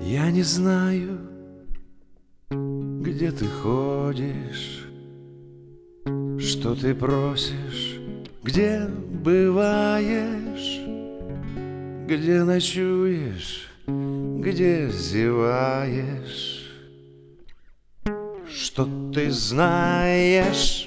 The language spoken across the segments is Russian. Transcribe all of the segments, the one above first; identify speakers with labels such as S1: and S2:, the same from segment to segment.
S1: Я не знаю, где ты ходишь, что ты просишь, где бываешь, где ночуешь, где зеваешь, что ты знаешь.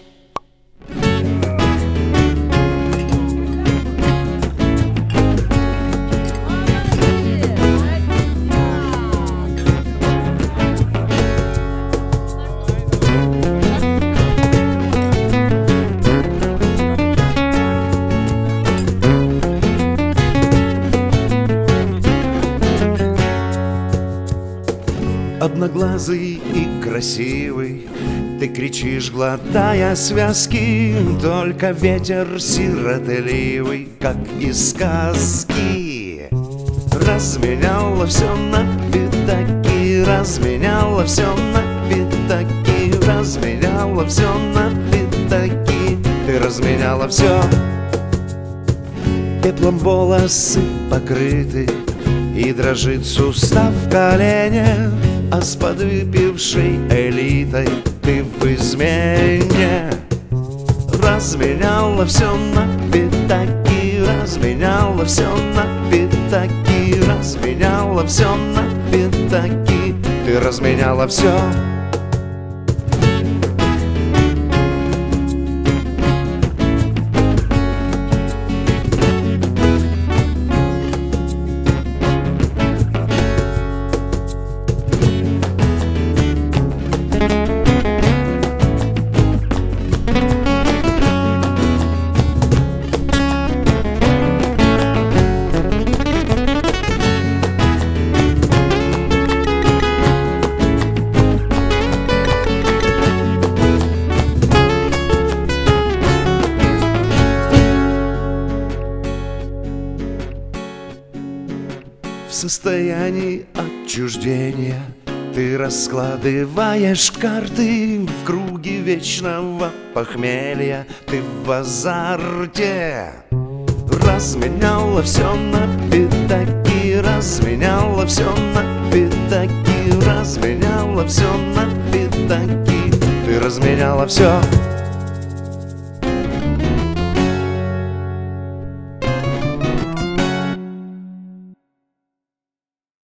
S1: Одноглазый и красивый, ты кричишь, глотая связки, только ветер сиротливый, как из сказки. Разменяла все на пятаки, разменяла все на пятаки, разменяла все на пятаки, ты разменяла все. Пеплом волосы покрыты, и дрожит сустав в колене, а с подвыпившей элитой ты в измене. Разменяла все на пятаки, разменяла все на пятаки, разменяла все на пятаки, ты разменяла все. В состоянии отчуждения ты раскладываешь карты в круге вечного похмелья, ты в азарте. Разменяла все на пятаки, разменяла все на пятаки, разменяла все на пятаки, ты разменяла все.